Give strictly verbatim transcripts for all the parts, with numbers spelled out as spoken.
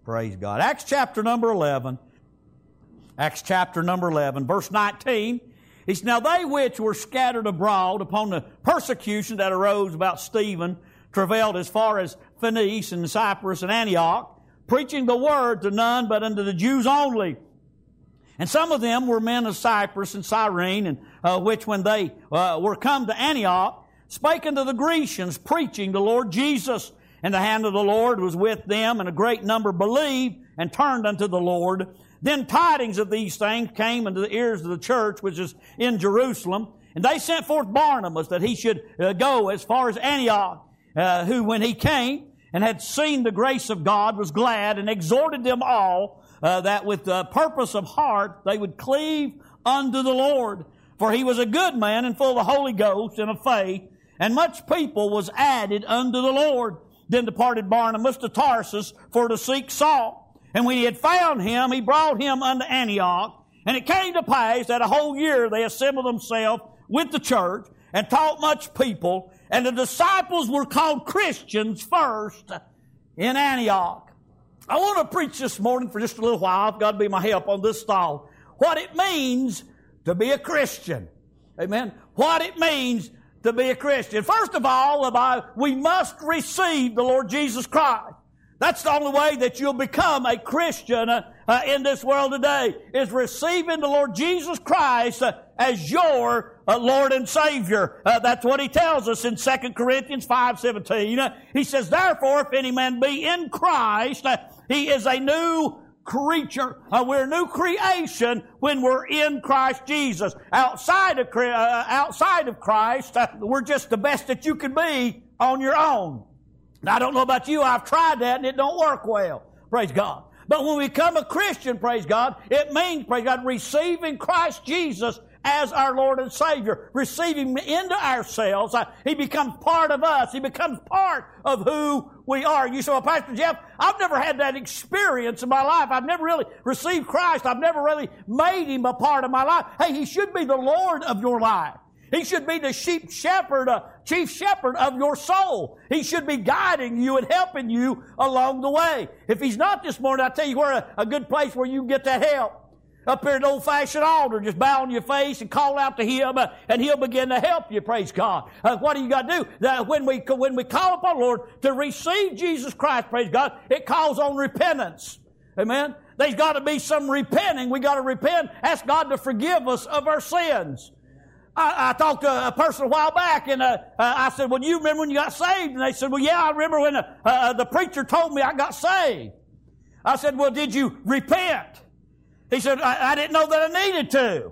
Praise God. Acts chapter number eleven. Acts chapter number eleven, verse nineteen. He says, now they which were scattered abroad upon the persecution that arose about Stephen travailed as far as Phoenice and Cyprus and Antioch, preaching the word to none but unto the Jews only. And some of them were men of Cyprus and Cyrene, and uh, which when they uh, were come to Antioch, spake unto the Grecians, preaching the Lord Jesus. And the hand of the Lord was with them, and a great number believed and turned unto the Lord. Then tidings of these things came into the ears of the church, which is in Jerusalem. And they sent forth Barnabas, that he should uh, go as far as Antioch, uh, who when he came and had seen the grace of God was glad, and exhorted them all, uh, that with the purpose of heart they would cleave unto the Lord. For he was a good man, and full of the Holy Ghost and of faith, and much people was added unto the Lord. Then departed Barnabas to Tarsus for to seek Saul. And when he had found him, he brought him unto Antioch. And it came to pass that a whole year they assembled themselves with the church, and taught much people. And the disciples were called Christians first in Antioch. I want to preach this morning for just a little while. I've got to be my help on this thought. What it means to be a Christian. Amen. What it means to be a Christian. First of all, we must receive the Lord Jesus Christ. That's the only way that you'll become a Christian uh, uh, in this world today, is receiving the Lord Jesus Christ uh, as your uh, Lord and Savior. Uh, that's what he tells us in Second Corinthians five seventeen. Uh, he says, therefore, if any man be in Christ, uh, he is a new creature. Uh, we're a new creation when we're in Christ Jesus. Outside of, uh, outside of Christ, uh, we're just the best that you can be on your own. Now, I don't know about you, I've tried that and it don't work well. Praise God. But when we become a Christian, praise God, it means, praise God, receiving Christ Jesus as our Lord and Savior. Receiving Him into ourselves. Uh, he becomes part of us. He becomes part of who we are. You say, well, Pastor Jeff, I've never had that experience in my life. I've never really received Christ. I've never really made Him a part of my life. Hey, He should be the Lord of your life. He should be the sheep shepherd, uh, chief shepherd of your soul. He should be guiding you and helping you along the way. If He's not this morning, I'll tell you where a, a good place where you can get that help. Up here at an old-fashioned altar, just bow on your face and call out to Him, uh, and He'll begin to help you, praise God. Uh, what do you got to do? Uh, when we when we call upon the Lord to receive Jesus Christ, praise God, it calls on repentance. Amen? There's got to be some repenting. We got to repent, ask God to forgive us of our sins. I, I talked to a person a while back, and uh, uh, I said, well, do you remember when you got saved? And they said, well, yeah, I remember when uh, uh, the preacher told me I got saved. I said, well, did you repent? He said, I, I didn't know that I needed to.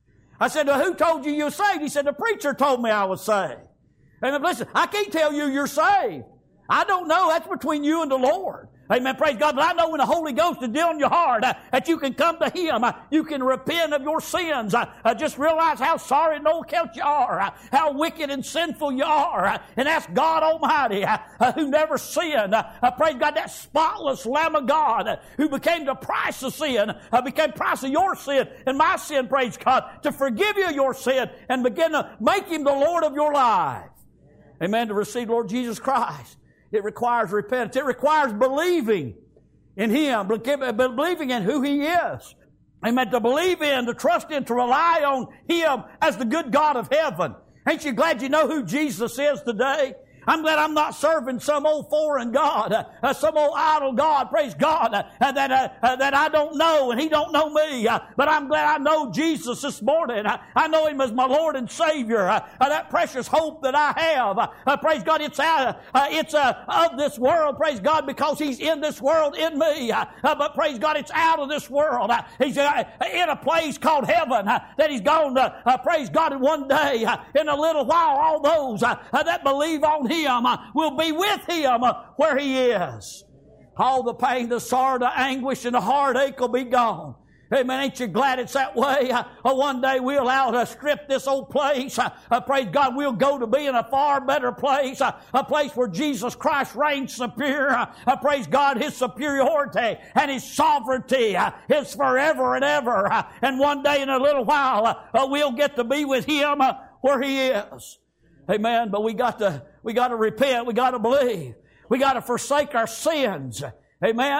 I said, well, who told you you were saved? He said, the preacher told me I was saved. And listen, I can't tell you you're saved. I don't know. That's between you and the Lord. Amen. Praise God. But I know when the Holy Ghost is dealing in your heart, uh, that you can come to Him. Uh, you can repent of your sins. Uh, uh, just realize how sorry and no account you are. Uh, how wicked and sinful you are. Uh, and ask God Almighty, uh, uh, who never sinned. Uh, uh, praise God, that spotless Lamb of God, uh, who became the price of sin, uh, became price of your sin and my sin, praise God, to forgive you your sin and begin to make Him the Lord of your life. Amen. To receive Lord Jesus Christ. It requires repentance. It requires believing in Him, believing in who He is. Amen. To believe in, to trust in, to rely on Him as the good God of heaven. Ain't you glad you know who Jesus is today? I'm glad I'm not serving some old foreign God, uh, uh, some old idol God, praise God, uh, uh, that uh, uh, that I don't know and He don't know me. Uh, but I'm glad I know Jesus this morning. Uh, I know Him as my Lord and Savior. Uh, uh, that precious hope that I have, uh, uh, praise God, it's out, uh, it's uh, of this world, praise God, because He's in this world in me. Uh, uh, but praise God, it's out of this world. Uh, he's uh, in a place called heaven uh, that He's gone to, uh, praise God, in one day, uh, in a little while, all those uh, uh, that believe on Him Him, uh, will be with Him uh, where He is. All the pain, the sorrow, the anguish, and the heartache will be gone. Amen. Ain't you glad it's that way? Uh, uh, one day we'll out uh, strip this old place. Uh, uh, praise God, we'll go to be in a far better place. Uh, a place where Jesus Christ reigns superior. Uh, uh, praise God, His superiority and His sovereignty uh, is forever and ever. Uh, and one day in a little while, uh, uh, we'll get to be with Him uh, where He is. Amen. But we got to, we got to repent. We got to believe. We got to forsake our sins. Amen.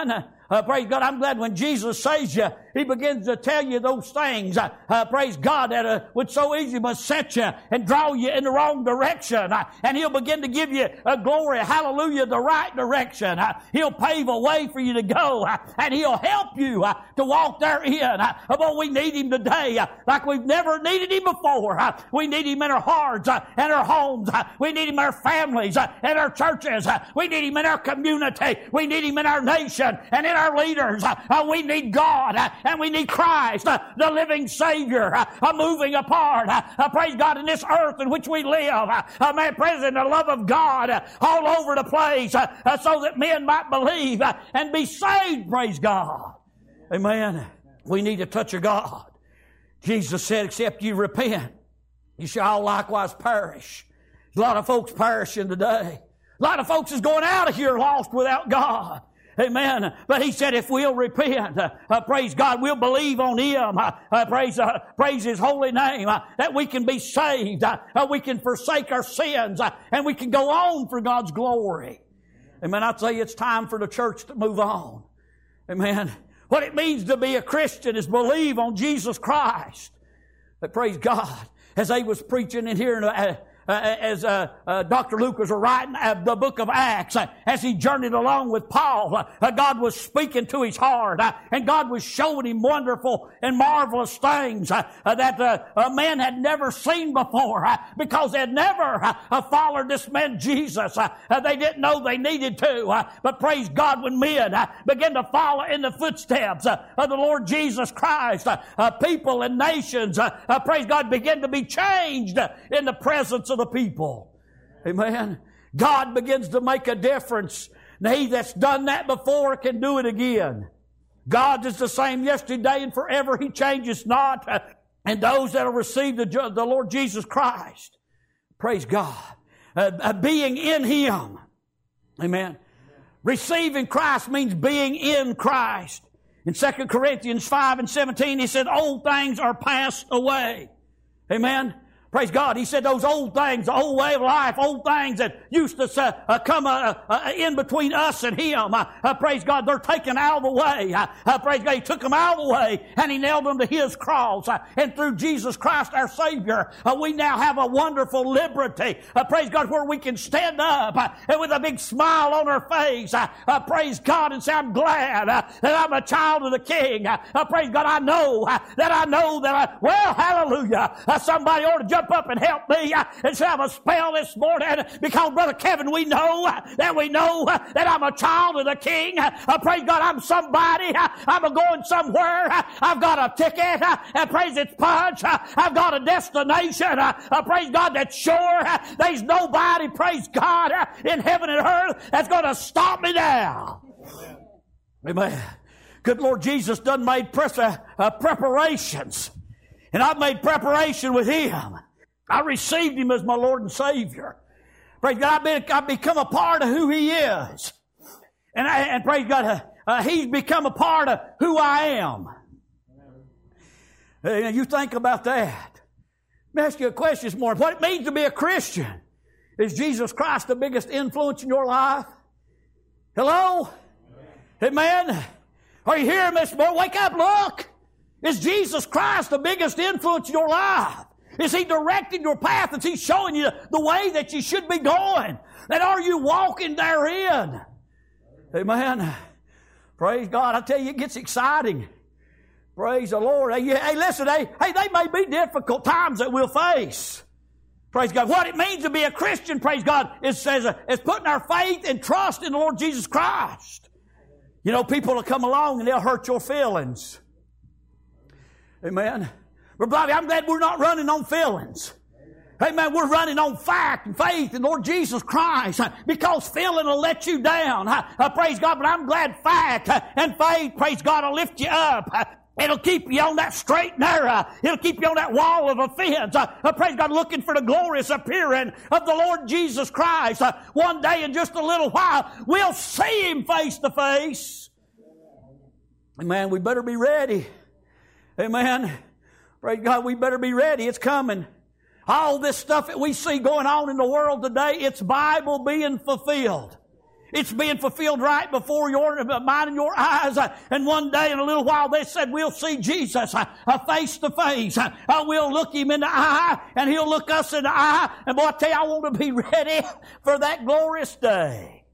Uh, praise God. I'm glad when Jesus saves you, He begins to tell you those things. Uh, uh, praise God, that uh, would so easily beset you and draw you in the wrong direction. Uh, and He'll begin to give you a glory, hallelujah, the right direction. Uh, he'll pave a way for you to go. Uh, and He'll help you uh, to walk therein. Uh, but we need Him today uh, like we've never needed Him before. Uh, we need Him in our hearts uh, and our homes. Uh, we need Him in our families uh, and our churches. Uh, we need Him in our community. We need Him in our nation and in our leaders. Uh, uh, we need God uh, and we need Christ, uh, the living Savior, uh, uh, moving apart. Uh, uh, praise God, in this earth in which we live. Uh, uh, man, present the love of God uh, all over the place uh, uh, so that men might believe uh, and be saved. Praise God. Amen. We need a touch of God. Jesus said, except you repent, you shall likewise perish. A lot of folks perishing today. A lot of folks is going out of here lost without God. Amen. But He said if we'll repent, uh, uh, praise God, we'll believe on Him, uh, uh, praise, uh, praise His holy name, uh, that we can be saved, uh, uh, we can forsake our sins, uh, and we can go on for God's glory. Amen. I tell you, it's time for the church to move on. Amen. What it means to be a Christian is believe on Jesus Christ. But praise God, as they was preaching in here, uh, Uh, as uh, uh, Doctor Luke was writing uh, the book of Acts, uh, as he journeyed along with Paul, uh, uh, God was speaking to his heart, uh, and God was showing him wonderful and marvelous things uh, uh, that uh, a man had never seen before, uh, because they had never uh, uh, followed this man Jesus. Uh, uh, they didn't know they needed to, uh, but praise God, when men uh, began to follow in the footsteps uh, of the Lord Jesus Christ, uh, uh, people and nations, uh, uh, praise God, began to be changed uh, in the presence of the people. Amen. God begins to make a difference. Now, He that's done that before can do it again. God is the same yesterday and forever. He changes not. And those that have received the, the Lord Jesus Christ, praise God, uh, uh, being in Him. Amen. Receiving Christ means being in Christ. In Second Corinthians five and seventeen, he said, old things are passed away. Amen. Praise God. He said those old things, the old way of life, old things that used to uh, uh, come uh, uh, in between us and Him. Uh, uh, praise God, they're taken out of the way. Uh, uh, praise God, He took them out of the way and He nailed them to His cross. Uh, and through Jesus Christ our Savior, uh, we now have a wonderful liberty. Uh, praise God, where we can stand up uh, and with a big smile on our face, uh, uh, praise God, and say, I'm glad uh, that I'm a child of the King. Uh, uh, praise God, I know uh, that I know that I, well, hallelujah, uh, somebody ought to jump up and help me uh, and say, I'm a spell this morning, because Brother Kevin, we know uh, that we know uh, that I'm a child of the King. Uh, praise God, I'm somebody. Uh, I'm a going somewhere. Uh, I've got a ticket. Uh, and praise its punch. Uh, I've got a destination. Uh, uh, praise God, that's sure. Uh, there's nobody, praise God, uh, in heaven and earth that's going to stop me now. Amen. Amen. Good Lord Jesus done made pres- uh, uh, preparations. And I've made preparation with Him. I received Him as my Lord and Savior. Praise God, I've, been, I've become a part of who He is. And, I, and praise God, uh, uh, He's become a part of who I am. Uh, you think about that. Let me ask you a question this morning. What it means to be a Christian. Is Jesus Christ the biggest influence in your life? Hello? Amen? Are you hearing this morning? Wake up, look. Is Jesus Christ the biggest influence in your life? Is He directing your path? Is He showing you the way that you should be going? And are you walking therein? Amen. Praise God. I tell you, it gets exciting. Praise the Lord. Hey, hey listen, hey, hey, they may be difficult times that we'll face. Praise God. What it means to be a Christian, praise God, is, says, uh, is putting our faith and trust in the Lord Jesus Christ. You know, people will come along and they'll hurt your feelings. Amen. But Bobby, I'm glad we're not running on feelings. Amen. We're running on fact and faith in Lord Jesus Christ, because feeling will let you down. Uh, praise God. But I'm glad fact and faith, praise God, will lift you up. It'll keep you on that straight and narrow. It'll keep you on that wall of offense. Uh, uh, praise God, looking for the glorious appearing of the Lord Jesus Christ. Uh, one day in just a little while, we'll see Him face to face. Amen. We better be ready. Amen. Praise God, we better be ready. It's coming. All this stuff that we see going on in the world today, it's Bible being fulfilled. It's being fulfilled right before your mind and your eyes. And one day in a little while they said, we'll see Jesus face to face. We'll look him in the eye and he'll look us in the eye. And boy, I tell you, I want to be ready for that glorious day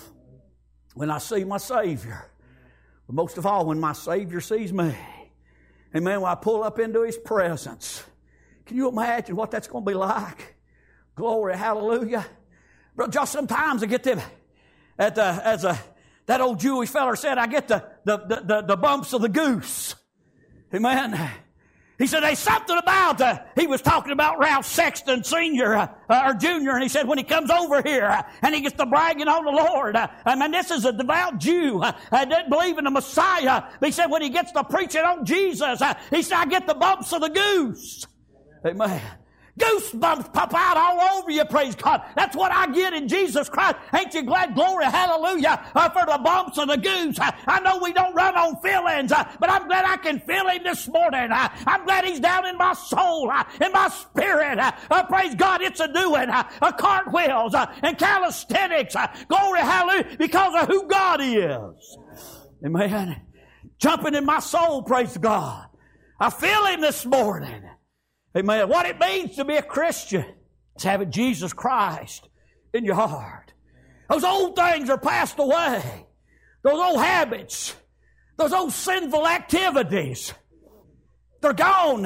when I see my Savior. But most of all, when my Savior sees me. Amen. When I pull up into his presence. Can you imagine what that's going to be like? Glory, hallelujah. But just sometimes I get them, at the, as a, that old Jewish feller said, I get the, the, the, the bumps of the goose. Amen. He said, there's something about, uh, he was talking about Ralph Sexton Senior uh, or Junior, and he said, when he comes over here uh, and he gets to bragging on the Lord, uh, I mean, this is a devout Jew. Uh, I didn't believe in the Messiah. But he said, when he gets to preaching on Jesus, uh, he said, I get the bumps of the goose. Amen. Goosebumps pop out all over you, praise God. That's what I get in Jesus Christ. Ain't you glad? Glory, hallelujah, uh, for the bumps of the goose. Uh, I know we don't run on feelings, uh, but I'm glad I can feel him this morning. Uh, I'm glad he's down in my soul, uh, in my spirit. Uh, uh, praise God, it's a doing. Uh, uh, cartwheels uh, and calisthenics. Uh, glory, hallelujah, because of who God is. Amen. Jumping in my soul, praise God. I feel him this morning. Amen. What it means to be a Christian is having Jesus Christ in your heart. Those old things are passed away. Those old habits, those old sinful activities, they're gone.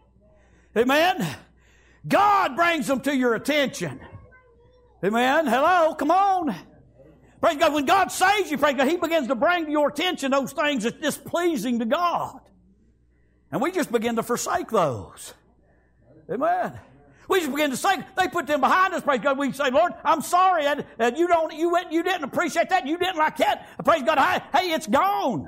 Amen. God brings them to your attention. Amen. Hello, come on. Praise God. When God saves you, praise God, he begins to bring to your attention those things that's displeasing to God. And we just begin to forsake those. Amen. We just begin to say, they put them behind us, praise God. We say, Lord, I'm sorry, and, and you don't, you went, you didn't appreciate that, you didn't like that. Praise God, hey, hey, it's gone.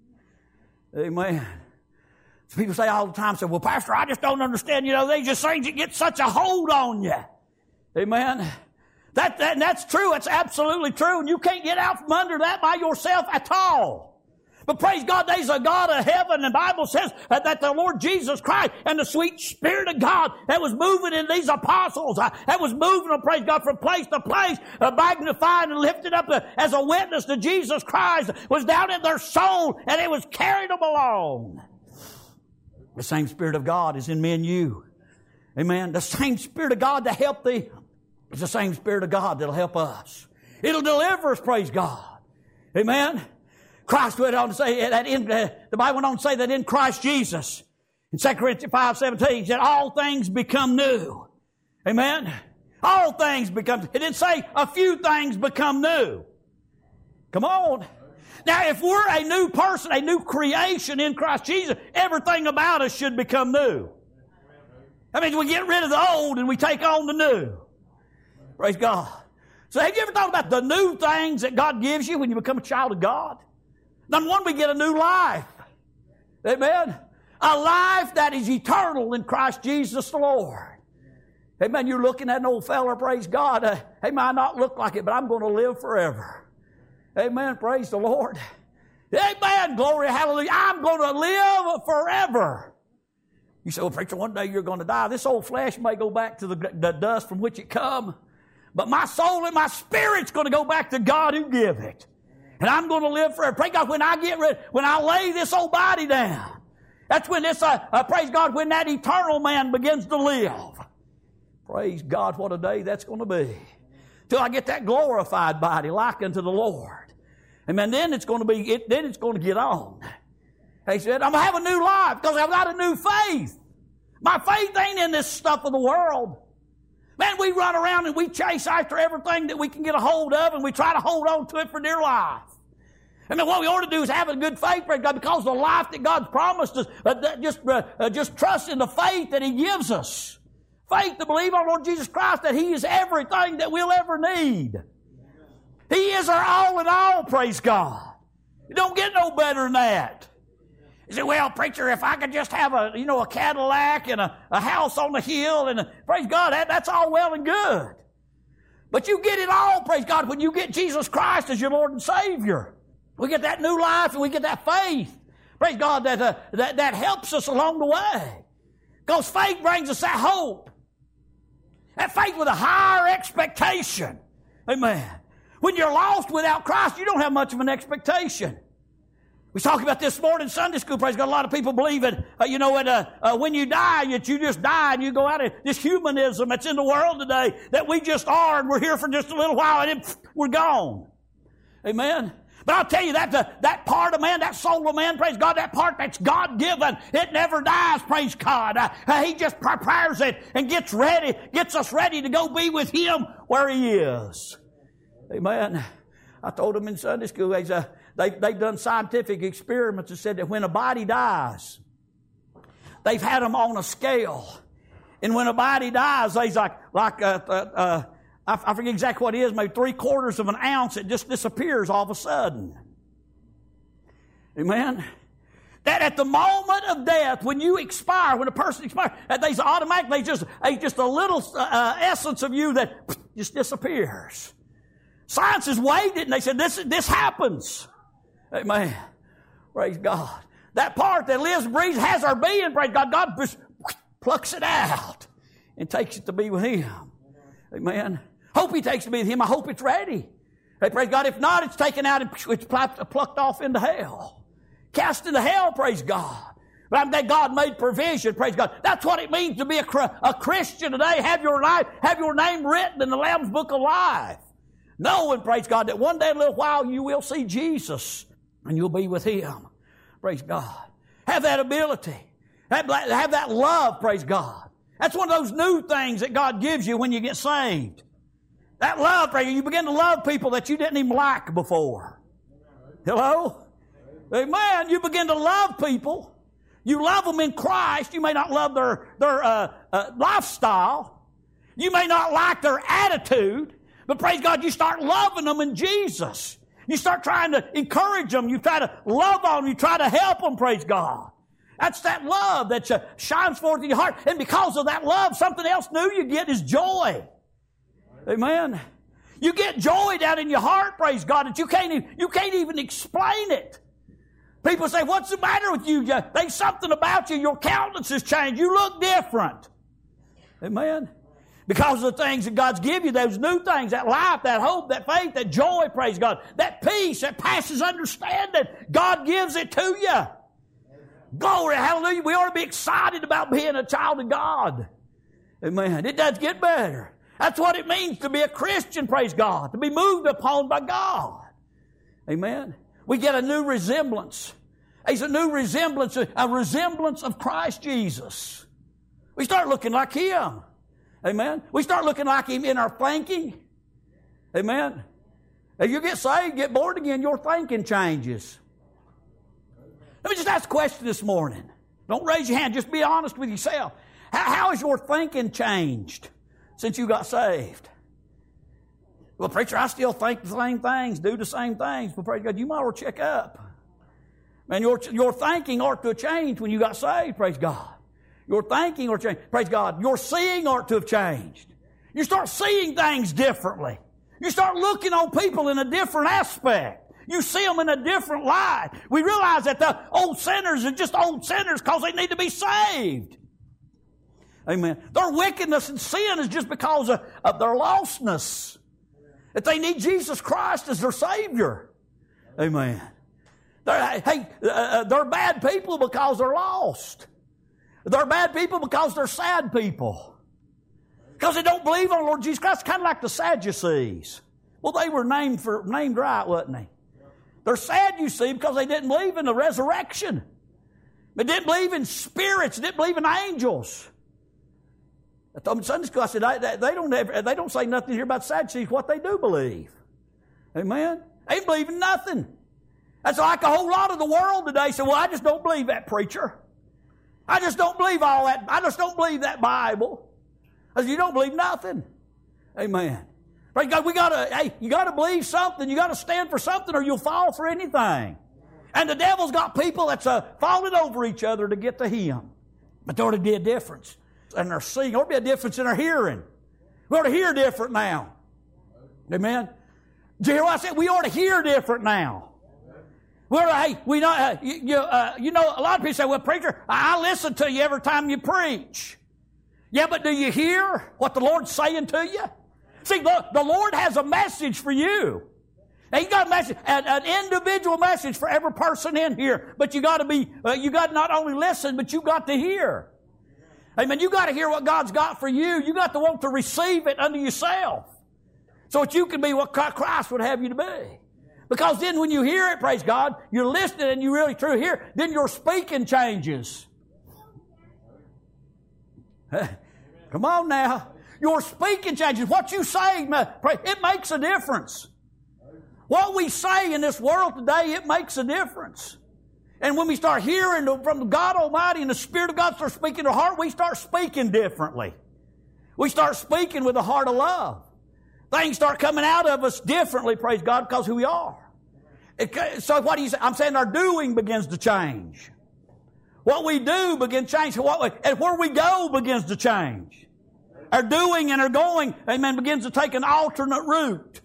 Amen. So people say all the time, say, well, Pastor, I just don't understand, you know, they just things that get such a hold on you. Amen. That, that, and that's true, it's absolutely true, and you can't get out from under that by yourself at all. But praise God, there's a God of heaven. The Bible says that, that the Lord Jesus Christ and the sweet Spirit of God that was moving in these apostles, uh, that was moving them, praise God, from place to place, uh, magnifying and lifted up uh, as a witness to Jesus Christ, was down in their soul, and it was carrying them along. The same Spirit of God is in me and you. Amen. The same Spirit of God to help thee is the same Spirit of God that'll help us. It'll deliver us, praise God. Amen. Christ went on to say that in, uh, the Bible went on to say that in Christ Jesus, in Second Corinthians five seventeen, he said all things become new. Amen? All things become, it didn't say a few things become new. Come on. Now, if we're a new person, a new creation in Christ Jesus, everything about us should become new. That means we get rid of the old and we take on the new. Praise God. So have you ever thought about the new things that God gives you when you become a child of God? Number one, we get a new life. Amen. A life that is eternal in Christ Jesus the Lord. Amen. You're looking at an old fella, praise God. Uh, he might not look like it, but I'm going to live forever. Amen. Praise the Lord. Amen. Glory, hallelujah. I'm going to live forever. You say, well, preacher, one day you're going to die. This old flesh may go back to the, the dust from which it come, but my soul and my spirit's going to go back to God who gave it. And I'm going to live forever. Praise God, when I get rid, when I lay this old body down, that's when this, uh, uh, praise God, when that eternal man begins to live. Praise God, what a day that's going to be. Till I get that glorified body like unto the Lord. Amen. Then it's going to be, it, then it's going to get on. He said, I'm going to have a new life because I've got a new faith. My faith ain't in this stuff of the world. Man, we run around and we chase after everything that we can get a hold of, and we try to hold on to it for dear life. I mean, what we ought to do is have a good faith, praise God, because the life that God's promised us, uh, just, uh, uh, just trust in the faith that He gives us. Faith to believe on Lord Jesus Christ that He is everything that we'll ever need. He is our all in all, praise God. You don't get no better than that. You say, well, preacher, if I could just have a, you know, a Cadillac and a, a house on the hill, and a, praise God, that, that's all well and good. But you get it all, praise God, when you get Jesus Christ as your Lord and Savior. We get that new life and we get that faith. Praise God, that, uh, that, that helps us along the way. Because faith brings us that hope. That faith with a higher expectation. Amen. When you're lost without Christ, you don't have much of an expectation. We talked about this morning in Sunday school, praise God. A lot of people believe that, uh, you know, that, uh, uh, when you die, that you just die and you go out of this humanism that's in the world today, that we just are and we're here for just a little while and then pff, we're gone. Amen? But I'll tell you that uh, that part of man, that soul of man, praise God, that part that's God-given, it never dies, praise God. Uh, uh, he just prepares it and gets ready, gets us ready to go be with Him where He is. Amen? I told them in Sunday school, there's a They, they've done scientific experiments that said that when a body dies, they've had them on a scale. And when a body dies, there's like, like uh, uh, uh, I, I forget exactly what it is, maybe three quarters of an ounce, it just disappears all of a sudden. Amen? That at the moment of death, when you expire, when a person expires, that there's automatically just, a, just a little uh, essence of you that just disappears. Science has weighed it and they said, this, this happens. Amen. Praise God. That part that lives, breathes, has our being, praise God, God just plucks it out and takes it to be with Him. Amen. Hope He takes it to be with Him. I hope it's ready. Hey, praise God. If not, it's taken out and it's plucked off into hell. Cast into hell, praise God. But I'm glad God made provision, praise God. That's what it means to be a, a Christian today. Have your life, have your name written in the Lamb's Book of Life. Knowing, praise God, that one day in a little while you will see Jesus and you'll be with Him. Praise God. Have that ability. Have, have that love, praise God. That's one of those new things that God gives you when you get saved. That love, praise God. You begin to love people that you didn't even like before. Hello? Amen. You begin to love people. You love them in Christ. You may not love their, their uh, uh, lifestyle. You may not like their attitude. But praise God, you start loving them in Jesus. You start trying to encourage them. You try to love on them. You try to help them, praise God. That's that love that uh, shines forth in your heart. And because of that love, something else new you get is joy. Amen. You get joy down in your heart, praise God, that you can't even, you can't even explain it. People say, what's the matter with you? There's something about you. Your countenance has changed. You look different. Amen. Because of the things that God's given you, those new things, that life, that hope, that faith, that joy, praise God, that peace that passes understanding, God gives it to you. Glory, hallelujah. We ought to be excited about being a child of God. Amen. It does get better. That's what it means to be a Christian, praise God, to be moved upon by God. Amen. We get a new resemblance. It's a new resemblance, a resemblance of Christ Jesus. We start looking like Him. Amen. We start looking like Him in our thinking. Amen. If you get saved, get born again, your thinking changes. Let me just ask a question this morning. Don't raise your hand. Just be honest with yourself. How, how has your thinking changed since you got saved? Well, preacher, I still think the same things, do the same things. Well, praise God, you might as well check up. Man, your, your thinking ought to have changed when you got saved, praise God. Your thinking ought to change. Praise God. Your seeing ought to have changed. You start seeing things differently. You start looking on people in a different aspect. You see them in a different light. We realize that the old sinners are just old sinners because they need to be saved. Amen. Their wickedness and sin is just because of, of their lostness. That they need Jesus Christ as their Savior. Amen. They're, hey, uh, they're bad people because they're lost. They're bad people because they're sad people. Because they don't believe on Lord Jesus Christ. Kind of like the Sadducees. Well, they were named for named right, wasn't they? They're sad, you see, because they didn't believe in the resurrection. They didn't believe in spirits. They didn't believe in angels. I told them in Sunday school, I said, they, they, don't have, they don't say nothing here about Sadducees, what they do believe. Amen? They believe in nothing. That's like a whole lot of the world today. Say, well, I just don't believe that preacher. I just don't believe all that. I just don't believe that Bible. I said, you don't believe nothing. Amen. Praise God, we gotta, hey, you gotta believe something. You gotta stand for something or you'll fall for anything. And the devil's got people that's uh, falling over each other to get to him. But there ought to be a difference in their seeing. There ought to be a difference in their hearing. We ought to hear different now. Amen. Did you hear what I said? We ought to hear different now. Well, hey, we know, uh, you, you, uh, you know, a lot of people say, well, preacher, I listen to you every time you preach. Yeah, but do you hear what the Lord's saying to you? See, look, the Lord has a message for you. And you got a message, an, an individual message for every person in here. But you got to be, uh, you got to not only listen, but you got to hear. Amen. You got to hear what God's got for you. You got to want to receive it unto yourself, so that you can be what Christ would have you to be. Because then when you hear it, praise God, you're listening and you really truly hear, then your speaking changes. Come on now. Your speaking changes. What you say, it makes a difference. What we say in this world today, it makes a difference. And when we start hearing from God Almighty and the Spirit of God starts speaking to our heart, we start speaking differently. We start speaking with a heart of love. Things start coming out of us differently, praise God, because who we are. It, so what do you say? I'm saying our doing begins to change. What we do begins to change. What we, and where we go begins to change. Our doing and our going, amen, begins to take an alternate route.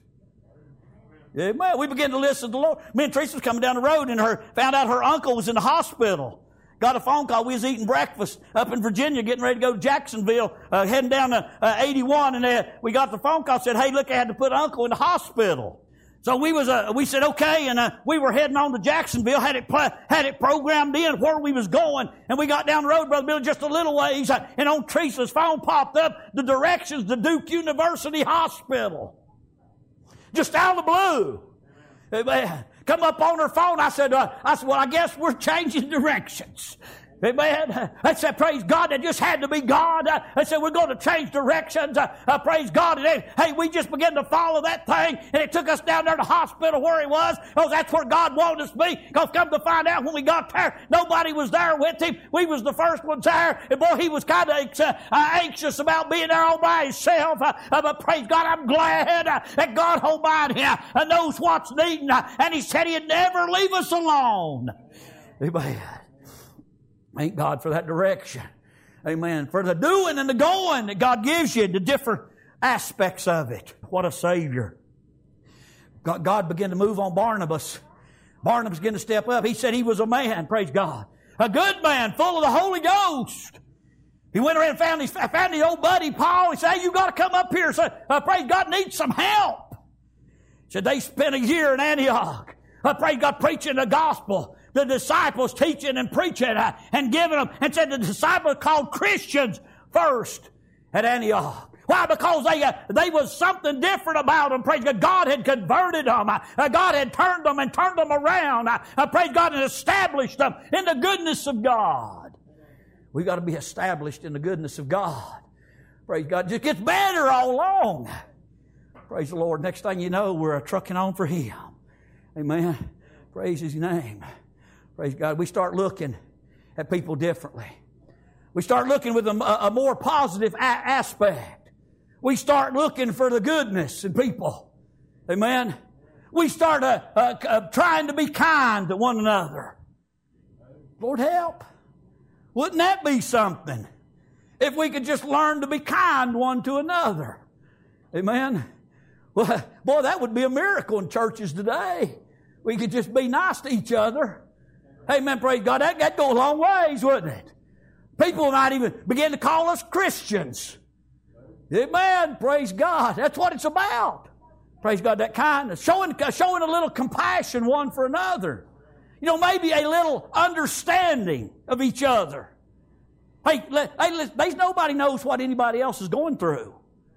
Amen. We begin to listen to the Lord. Me and Teresa was coming down the road and her found out her uncle was in the hospital. Got a phone call. We was eating breakfast up in Virginia, getting ready to go to Jacksonville, uh, heading down to uh, eighty-one, and uh, we got the phone call. Said, "Hey, look, I had to put Uncle in the hospital." So we was uh, we said okay, and uh, we were heading on to Jacksonville. Had it pl- had it programmed in where we was going, and we got down the road, Brother Bill, just a little ways, uh, and on Teresa's phone popped up the directions to Duke University Hospital. Just out of the blue. Amen. Come up on her phone. I said, uh, I said, well, I guess we're changing directions. Amen. I said, praise God, that just had to be God. Uh, I said, we're going to change directions. Uh, uh, praise God. And then, hey, we just began to follow that thing, and it took us down there to the hospital where he was. Oh, that's where God wanted us to be. Because come to find out, when we got there, nobody was there with him. We was the first ones there. And boy, he was kind of uh, anxious about being there all by himself. Uh, uh, but praise God, I'm glad uh, that God Almighty uh, knows what's needed. Uh, and he said he'd never leave us alone. Amen. Thank God for that direction. Amen. For the doing and the going that God gives you, the different aspects of it. What a Savior. God, God began to move on Barnabas. Barnabas began to step up. He said he was a man, praise God. A good man, full of the Holy Ghost. He went around and found his, found his old buddy Paul. He said, hey, you got to come up here. So, uh, praise God, needs some help. He said they spent a year in Antioch. Uh, praise God, preaching the gospel. The disciples teaching and preaching uh, and giving them, and said the disciples called Christians first at Antioch. Why? Because they uh, they was something different about them. Praise God. God had converted them. Uh, God had turned them and turned them around. Uh, uh, praise God, and established them in the goodness of God. We got to be established in the goodness of God. Praise God. It just gets better all along. Praise the Lord. Next thing you know, we're trucking on for Him. Amen. Praise His name. Praise God. We start looking at people differently. We start looking with a, a more positive a- aspect. We start looking for the goodness in people. Amen. We start uh, uh, uh, trying to be kind to one another. Lord help. Wouldn't that be something? If we could just learn to be kind one to another. Amen. Well, boy, that would be a miracle in churches today. We could just be nice to each other. Amen, praise God. That, that'd go a long ways, wouldn't it? People might even begin to call us Christians. Amen, praise God. That's what it's about. Praise God, that kindness. Showing, showing a little compassion one for another. You know, maybe a little understanding of each other. Hey, let, hey there's nobody knows what anybody else is going through.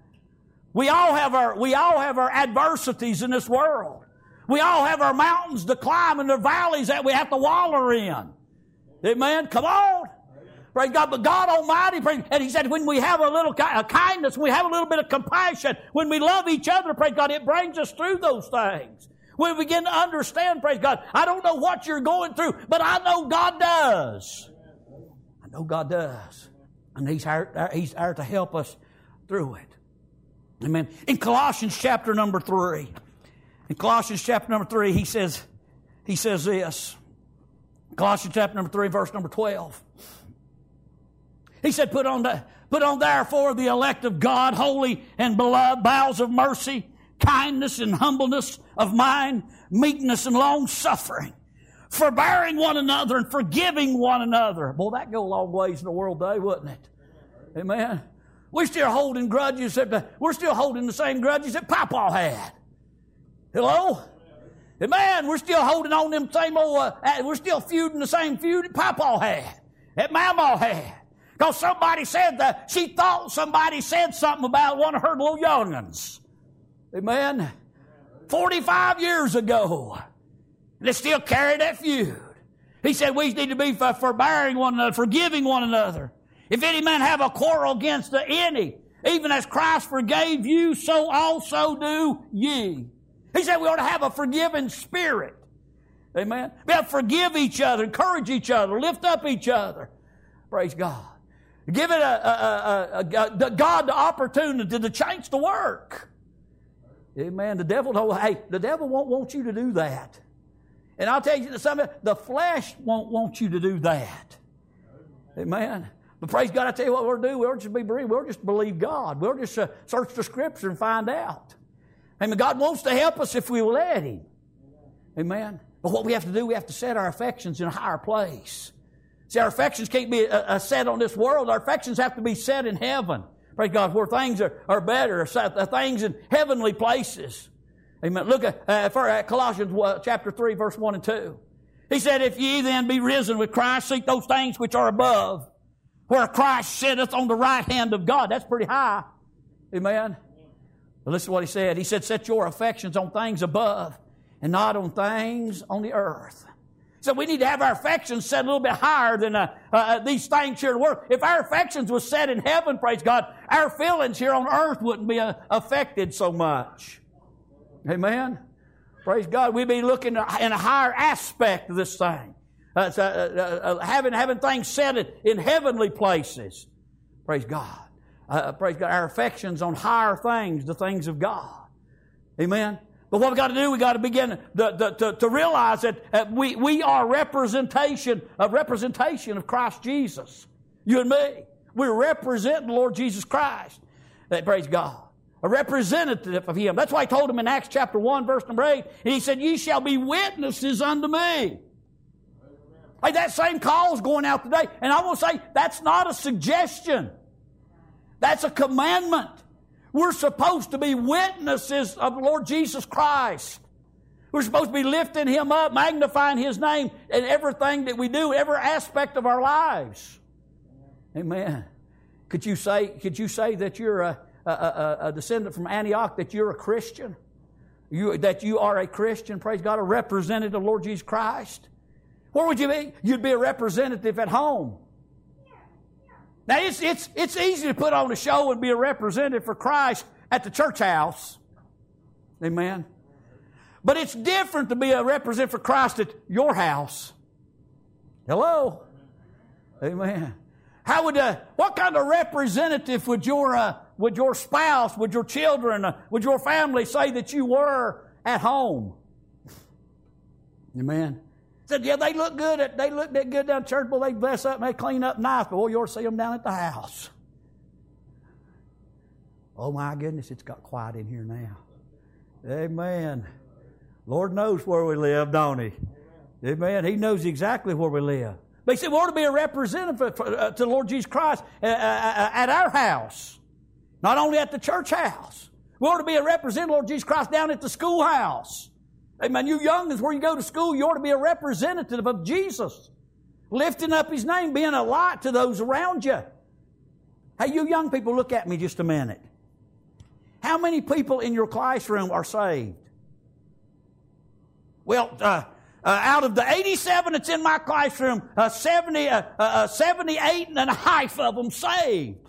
We all have our, we all have our adversities in this world. We all have our mountains to climb and the valleys that we have to waller in. Amen? Come on. Praise God. But God Almighty, praise, and He said when we have a little a kindness, we have a little bit of compassion, when we love each other, praise God, it brings us through those things. When we begin to understand, praise God, I don't know what you're going through, but I know God does. I know God does. And He's there, He's there to help us through it. Amen. In Colossians chapter number three, In Colossians chapter number three, he says, he says this. Colossians chapter number three, verse number twelve. He said, put on, the, put on therefore the elect of God, holy and beloved, bowels of mercy, kindness and humbleness of mind, meekness and long suffering, forbearing one another and forgiving one another. Boy, that go a long ways in the world today, wouldn't it? Amen. We're still holding grudges. That, we're still holding the same grudges that Papa had. Hello? And man, we're still holding on them same old, uh, we're still feuding the same feud that Papa had, that Mama had. Because somebody said that, she thought somebody said something about one of her little young'uns. Amen. forty-five years ago. And they still carry that feud. He said we need to be forbearing one another, forgiving one another. If any man have a quarrel against any, even as Christ forgave you, so also do ye. He said we ought to have a forgiving spirit. Amen. We have to forgive each other, encourage each other, lift up each other. Praise God. Give it a, a, a, a, a God the opportunity to change the work. Amen. The devil, hey, the devil won't want you to do that. And I'll tell you something, the flesh won't want you to do that. Amen. But praise God, I tell you what we'll do. We'll just be bereaved. We'll just believe God. We'll just uh, search the Scripture and find out. Amen. God wants to help us if we will let Him. Amen. But what we have to do, we have to set our affections in a higher place. See, our affections can't be uh, uh, set on this world. Our affections have to be set in heaven. Praise God, where things are, are better, uh, things in heavenly places. Amen. Look at, uh, for, uh, Colossians uh, chapter three, verse one and two. He said, if ye then be risen with Christ, seek those things which are above, where Christ sitteth on the right hand of God. That's pretty high. Amen. But listen to what he said. He said, set your affections on things above and not on things on the earth. So we need to have our affections set a little bit higher than uh, uh, these things here in the world. If our affections were set in heaven, praise God, our feelings here on earth wouldn't be uh, affected so much. Amen. Praise God. We'd be looking in a higher aspect of this thing. Uh, uh, uh, having, having things set in, in heavenly places. Praise God. Uh, praise God. Our affections on higher things, the things of God. Amen. But what we've got to do, we've got to begin to, to, to, to realize that uh, we, we are representation, a representation of Christ Jesus. You and me. We're representing the Lord Jesus Christ. Uh, praise God. A representative of Him. That's why He told him in Acts chapter one, verse number eight. And He said, ye shall be witnesses unto me. Hey, that same call is going out today. And I want to say, that's not a suggestion. That's a commandment. We're supposed to be witnesses of the Lord Jesus Christ. We're supposed to be lifting Him up, magnifying His name in everything that we do, every aspect of our lives. Amen. Could you say, could you say that you're a, a, a, a descendant from Antioch, that you're a Christian? You, that you are a Christian, praise God, a representative of the Lord Jesus Christ? Where would you be? You'd be a representative at home. Now, it's, it's, it's easy to put on a show and be a representative for Christ at the church house. Amen. But it's different to be a representative for Christ at your house. Hello? Amen. How would, uh, what kind of representative would your, uh, would your spouse, would your children, uh, would your family say that you were at home? Amen. Said, yeah, they look good. At, they look that good down at church. Well, they bless up and they clean up nice. But, well, you ought to see them down at the house. Oh, my goodness, it's got quiet in here now. Amen. Lord knows where we live, don't He? Amen. He knows exactly where we live. But He said we ought to be a representative for, uh, to the Lord Jesus Christ uh, uh, at our house. Not only at the church house. We ought to be a representative of the Lord Jesus Christ down at the schoolhouse. Amen. You youngins, where you go to school, you ought to be a representative of Jesus. Lifting up His name, being a light to those around you. Hey, you young people, look at me just a minute. How many people in your classroom are saved? Well, uh, uh, out of the eighty-seven that's in my classroom, uh, seventy, uh, uh, seventy-eight and a half of them saved.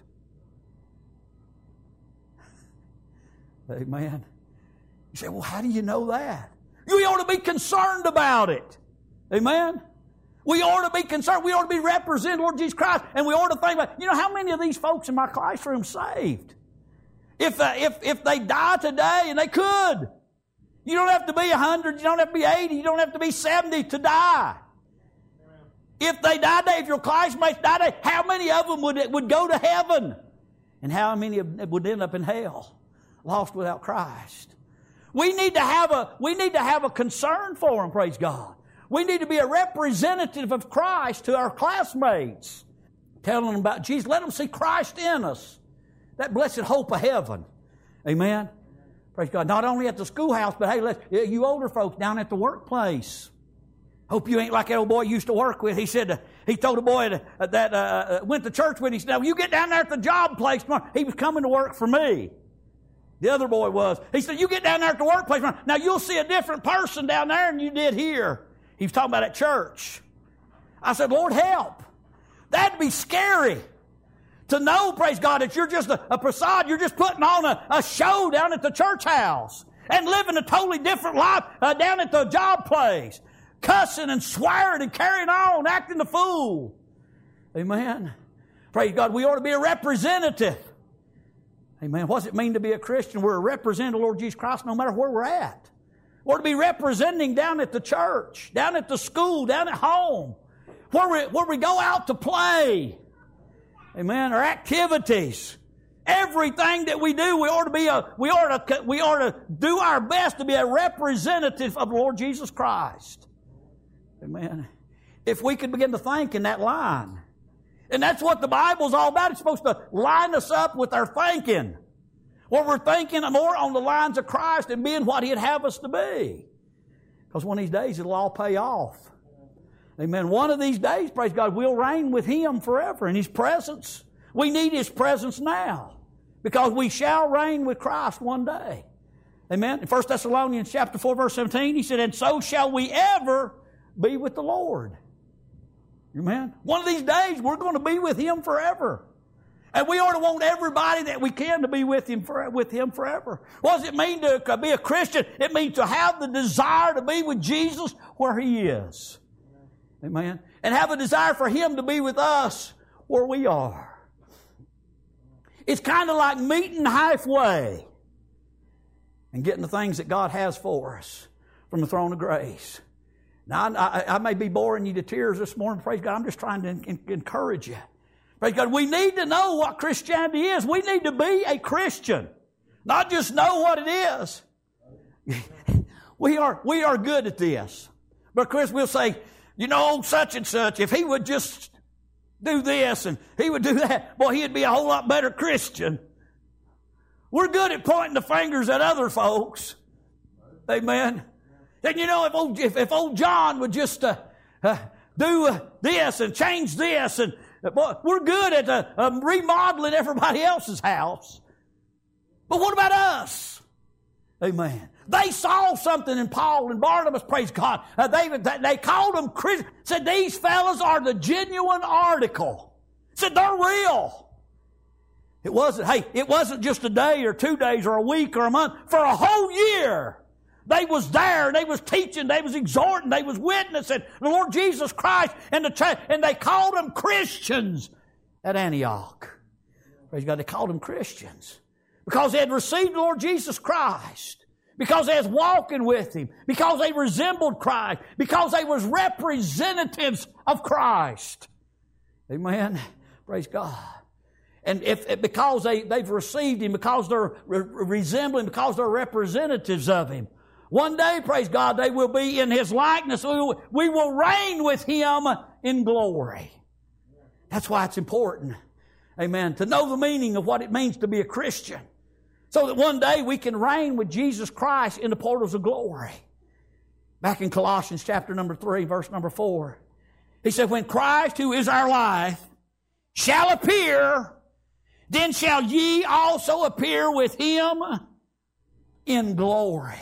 Amen. You say, well, how do you know that? You ought to be concerned about it. Amen? We ought to be concerned. We ought to be representing Lord Jesus Christ. And we ought to think about, you know, how many of these folks in my classroom saved? If, uh, if, if they die today, and they could. You don't have to be one hundred. You don't have to be eighty. You don't have to be seventy to die. If they died today, if your classmates died today, how many of them would, would go to heaven? And how many would end up in hell, lost without Christ? We need to have a, we need to have a concern for them, praise God. We need to be a representative of Christ to our classmates. Telling them about Jesus. Let them see Christ in us. That blessed hope of heaven. Amen. Praise God. Not only at the schoolhouse, but hey, let's, you older folks down at the workplace. Hope you ain't like that old boy you used to work with. He said, uh, he told a boy that, that uh, went to church with him, he said, now you get down there at the job place tomorrow. He was coming to work for me. The other boy was. He said, you get down there at the workplace tomorrow. Now you'll see a different person down there than you did here. He was talking about at church. I said, Lord, help. That'd be scary. To know, praise God, that you're just a, a facade, you're just putting on a, a show down at the church house and living a totally different life uh, down at the job place. Cussing and swearing and carrying on, acting the fool. Amen. Praise God. We ought to be a representative. Amen. What does it mean to be a Christian? We're a representative of the Lord Jesus Christ no matter where we're at. We're to be representing down at the church, down at the school, down at home, where we, where we go out to play. Amen. Our activities. Everything that we do, we ought to be a, we ought to, we ought to do our best to be a representative of the Lord Jesus Christ. Amen. If we could begin to think in that line. And that's what the Bible's all about. It's supposed to line us up with our thinking. Where we're thinking more on the lines of Christ and being what He'd have us to be. Because one of these days it'll all pay off. Amen. One of these days, praise God, we'll reign with Him forever in His presence. We need His presence now. Because we shall reign with Christ one day. Amen. In First Thessalonians chapter four, verse seventeen, he said, and so shall we ever be with the Lord. Amen. One of these days we're going to be with Him forever. And we ought to want everybody that we can to be with Him, for, with Him forever. What does it mean to be a Christian? It means to have the desire to be with Jesus where He is. Amen. And have a desire for Him to be with us where we are. It's kind of like meeting halfway and getting the things that God has for us from the throne of grace. Now, I, I, I may be boring you to tears this morning. Praise God. I'm just trying to in, encourage you. Praise God. We need to know what Christianity is. We need to be a Christian. Not just know what it is. we are, we are good at this. But Chris, we'll say, you know, such and such, if he would just do this and he would do that, boy, he'd be a whole lot better Christian. We're good at pointing the fingers at other folks. Amen. And you know, if old, if, if old John would just uh, uh, do uh, this and change this, and uh, boy, we're good at uh, um, remodeling everybody else's house. But what about us? Amen. They saw something in Paul and Barnabas, praise God. Uh, they, they called them Christians. Said these fellas are the genuine article. Said they're real. It wasn't, hey, it wasn't just a day or two days or a week or a month. For a whole year. They was there, they was teaching, they was exhorting, they was witnessing the Lord Jesus Christ, and, the, and they called them Christians at Antioch. Praise God, they called them Christians. Because they had received the Lord Jesus Christ. Because they was walking with Him. Because they resembled Christ. Because they was representatives of Christ. Amen. Praise God. And if because they, they've received Him, because they're re- resembling, because they're representatives of Him, one day, praise God, they will be in His likeness. We will, we will reign with Him in glory. That's why it's important, amen, to know the meaning of what it means to be a Christian. So that one day we can reign with Jesus Christ in the portals of glory. Back in Colossians chapter number three, verse number four. He said, when Christ, who is our life, shall appear, then shall ye also appear with Him in glory.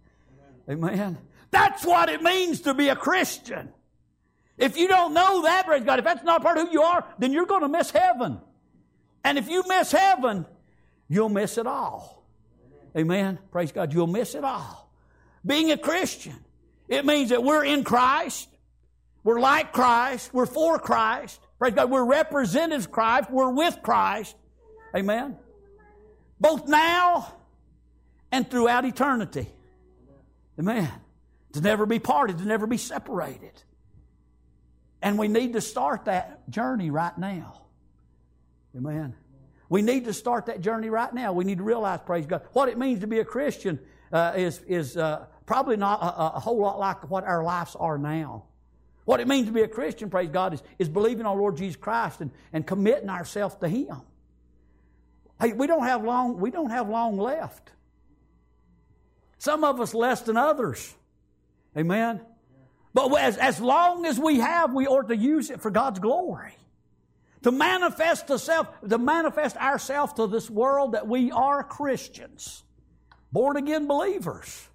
Amen. That's what it means to be a Christian. If you don't know that, praise God, if that's not part of who you are, then you're going to miss heaven. And if you miss heaven, you'll miss it all. Amen. Praise God, you'll miss it all. Being a Christian, it means that we're in Christ, we're like Christ, we're for Christ. Praise God, we're representatives of Christ, we're with Christ. Amen. Both now and throughout eternity. Amen. To never be parted, to never be separated. And we need to start that journey right now. Amen. We need to start that journey right now. We need to realize, praise God, what it means to be a Christian uh, is, is uh, probably not a, a whole lot like what our lives are now. What it means to be a Christian, praise God, is, is believing on Lord Jesus Christ and, and committing ourselves to Him. Hey, we don't have long, we don't have long left. Some of us less than others. Amen? But as, as long as we have, we ought to use it for God's glory. To manifest to self, to manifest ourselves to this world that we are Christians. Born again believers.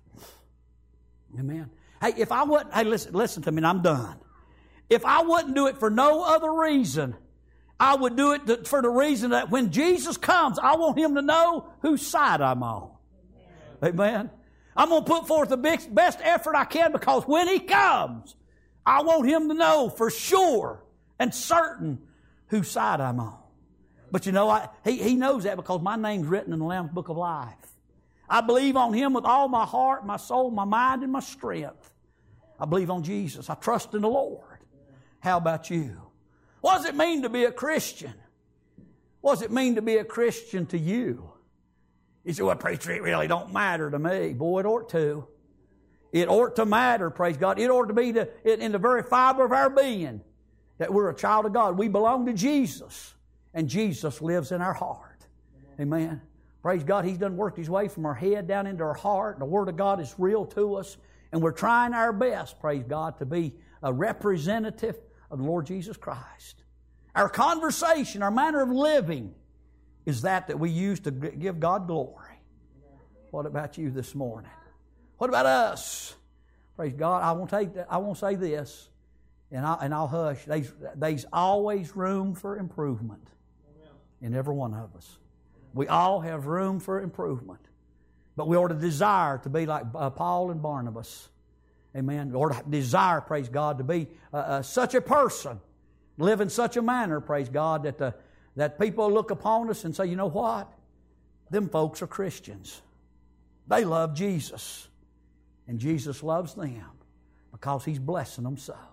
Amen. Hey, if I wouldn't, hey, listen, listen to me and I'm done. If I wouldn't do it for no other reason, I would do it to, for the reason that when Jesus comes, I want Him to know whose side I'm on. Amen. I'm going to put forth the big, best effort I can because when He comes, I want Him to know for sure and certain whose side I'm on. But you know, I, he, he knows that because my name's written in the Lamb's Book of Life. I believe on Him with all my heart, my soul, my mind, and my strength. I believe on Jesus. I trust in the Lord. How about you? What does it mean to be a Christian? What does it mean to be a Christian to you? You say, well, preacher, it really don't matter to me. Boy, it ought to. It ought to matter, praise God. It ought to be the, in the very fiber of our being that we're a child of God. We belong to Jesus, and Jesus lives in our heart. Amen. Praise God, He's done worked His way from our head down into our heart. The Word of God is real to us, and we're trying our best, praise God, to be a representative of the Lord Jesus Christ. Our conversation, our manner of living is that that we use to give God glory. What about you this morning? What about us? Praise God. I won't take that. I won't say this, and I and I'll hush. There's, there's always room for improvement in every one of us. We all have room for improvement, but we ought to desire to be like uh, Paul and Barnabas. Amen. We ought to desire, praise God, to be uh, uh, such a person, live in such a manner, praise God, that the that people look upon us and say, you know what? Them folks are Christians. They love Jesus. And Jesus loves them because He's blessing them so.